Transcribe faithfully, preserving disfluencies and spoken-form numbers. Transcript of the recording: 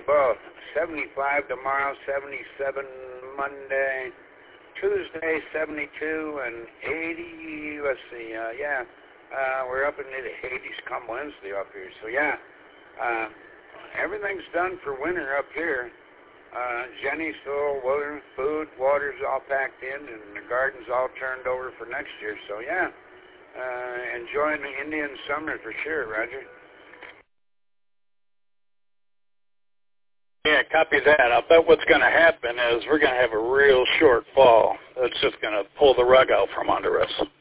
Well, seventy-five tomorrow, seventy-seven Monday, Tuesday, seventy-two, and eighty, let's see, uh, yeah, uh, we're up into the eighties come Wednesday up here. So, yeah, uh, everything's done for winter up here. Uh, Jenny's full, water, food, water's all packed in, and the garden's all turned over for next year. So, yeah, uh, enjoying the Indian summer for sure, Roger. Yeah, copy that. I bet what's going to happen is we're going to have a real short fall. It's just going to pull the rug out from under us.